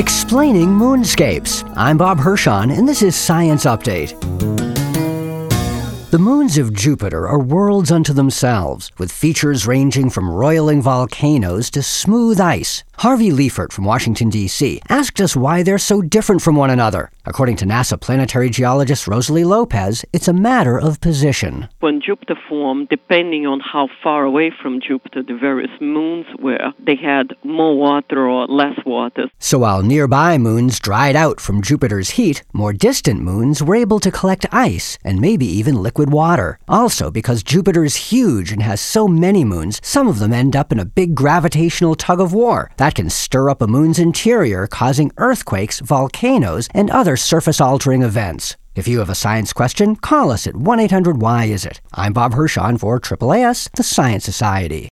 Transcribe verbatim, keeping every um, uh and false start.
Explaining moonscapes. I'm Bob Hirschon, and this is Science Update. The moons of Jupiter are worlds unto themselves, with features ranging from roiling volcanoes to smooth ice. Harvey Liefert from Washington, D C asked us why they're so different from one another. According to NASA planetary geologist Rosalie Lopez, it's a matter of position. When Jupiter formed, depending on how far away from Jupiter the various moons were, they had more water or less water. So while nearby moons dried out from Jupiter's heat, more distant moons were able to collect ice and maybe even liquid water. Also, because Jupiter is huge and has so many moons, some of them end up in a big gravitational tug-of-war. That can stir up a moon's interior, causing earthquakes, volcanoes, and other surface-altering events. If you have a science question, call us at one eight hundred why is it. I'm Bob Hirschon for triple A S, the Science Society.